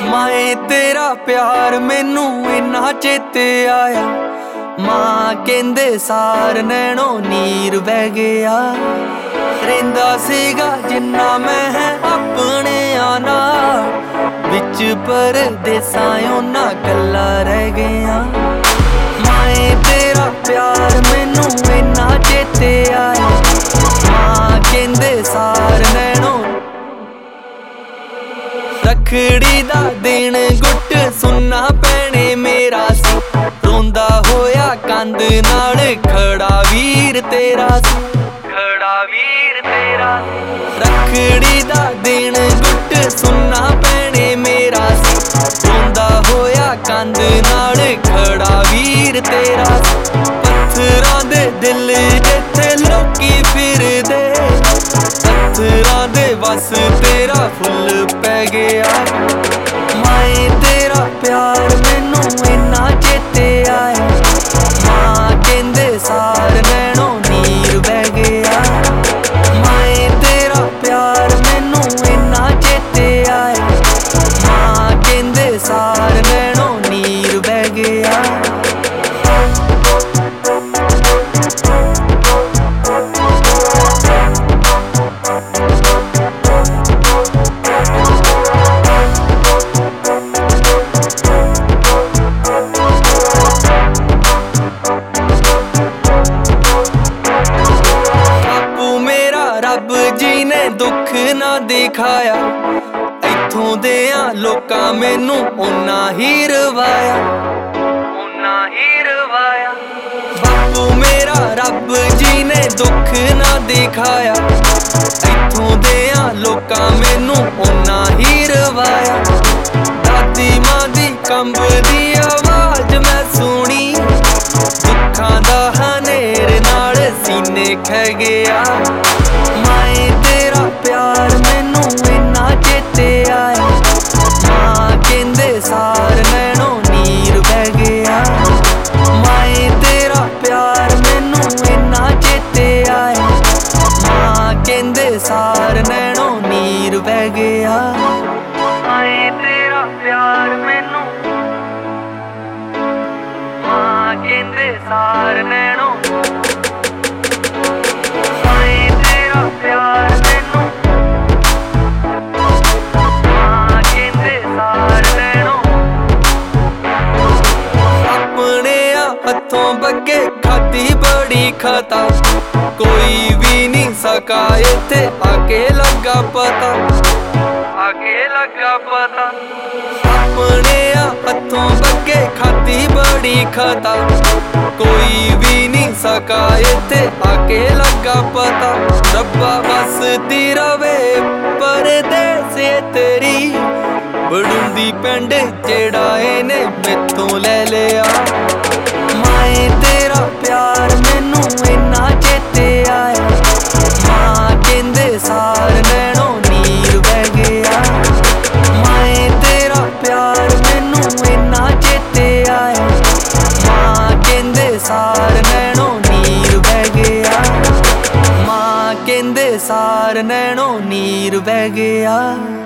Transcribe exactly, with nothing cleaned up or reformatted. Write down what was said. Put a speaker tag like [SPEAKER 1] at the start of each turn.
[SPEAKER 1] माए तेरा प्यार मैनू इन्ना चेते आया। मां कहंदे सार नैणों नीर बह गया। रहिंदा सीगा जिन्ना मैं है अपने आना, विच परदेसां ओना कल्ला रह गया। माए तेरा प्यार मैनू इन्ना चेते आया। मां कहंदे सार नैणों रखड़ी दा दिन गुट सुनना पैणे मेरा सी। रोंदा होया कंध नाल खड़ा वीर तेरा सी, खड़ा वीर तेरा। रखड़ी दा दिन गुट सुनना पैणे मेरा सी। रोंदा होया कंध नाल खड़ा वीर तेरा सी। पत्थरां दे दिल जिथे लोकी फिरदे, पत्थरां दे वस तेरा फुल पै गया। माए तेरा प्यार मैनू इन्ना चेते आया। मां कहंदे सार नैणों नीर बह गया। माए तेरा प्यार मैनू इन्ना चेते आया। मां कहंदे सार नैणों नीर बह गया। रब जी ने दुख ना दिखाया, इत्थों देयां लोकां मैनू ओना ही रवाया, ओना ही रवाया। बापू मेरा रब जी ने दुख ना दिखाया, इत्थों देयां लोकां मैनू ओना ही रवाया। दादी मां दी कंबदी आवाज मैं सुनी, दुखां दा हनेर नाल सीने खह गया। माए तेरा प्यार मैनू इन्ना चेते आया। मां कहंदे सार नैणों नीर बह गया। माए तेरा प्यार मैनू इन्ना चेते आया। मां कहंदे सार नैणों नीर बह गया। माए तेरा प्यार मैनू, मां कहंदे सार नैणों प्यार मैनू, मां कहंदे सार नैणों। अपने हत्थों बग्गे खाती बड़ी खता, कोई भी नहीं सका इत्थे आके लगा पता, आके लगा पता। अपने हत्थों बग्गे खाती बड़ी खता, कोई भी नहीं सका इत्थे आके लगा पता। रब्बा बसदी रवे परदेस तेरी, बड़ुंदी पिंड जेड़ा इने मैथों ले लिया। माए तेरा प्यार मैनू इन्ना चेते आया। मां कहंदे सार नैणों नीर बह गया। माए तेरा प्यार मैनू इन्ना चेते आया। मां कहंदे सार नैणों नीर बह गया। मां कहंदे सार नैणों नीर बह गया।